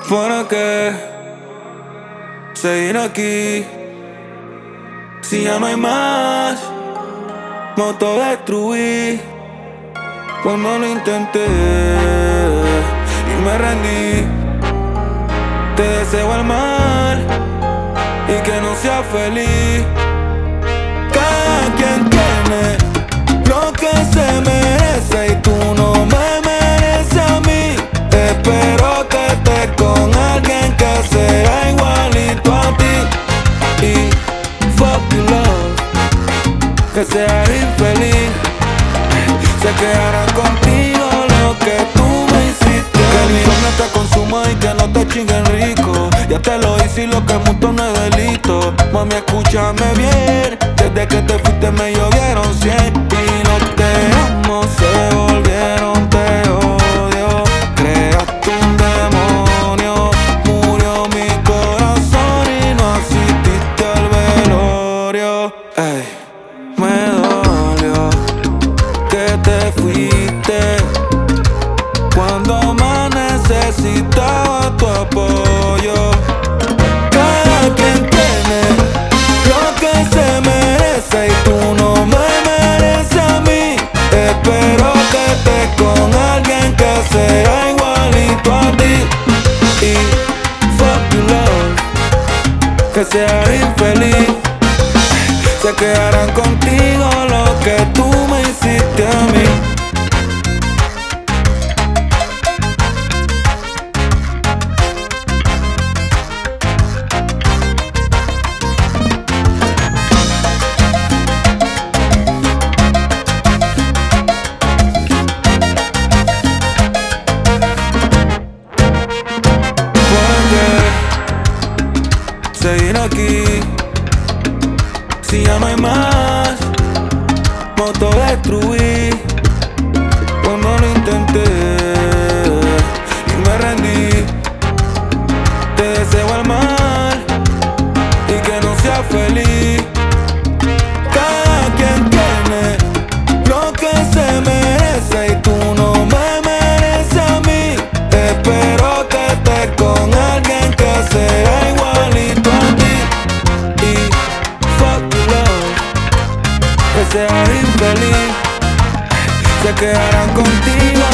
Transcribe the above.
¿Para qué seguir aquí si ya no hay más? Me autodestruí cuando lo intenté y me rendí. Te deseo el mal y que no seas feliz. Cada quien tiene lo que se merece y tú no me mereces a mí. Espero que estés con alguien que sea igualito a ti. Y fuck you love, que seas infeliz. Se quedarán contigo lo que tú me hiciste. Que el insomnio te consuma y que no te chinguen rico. Ya te lo hice y lo que mucho no es delito. Mami, escúchame bien, desde que te fuiste me llovieron 100. Y no te amo, se volvieron te odio. Creaste un demonio, murió mi corazón y no asististe al velorio. Ey, me dolió que te fuiste cuando más necesitaba tu apoyo. Cada quien tiene lo que se merece y tú no me mereces a mí. Espero que estés con alguien que sea igualito a ti. Y fuck you love, que seas infeliz. Se quedarán contigo lo que tú me hiciste a mí. Seguir aquí si ya no hay más. Me autodestruí cuando lo intenté y me rendí. Te deseo el mal y que no seas feliz. Cada quien tiene lo que se merece y tú no me mereces a mí. Espero que estés con alguien que sea igualito a ti. Y fuck you love, que seas infeliz. Se quedarán contigo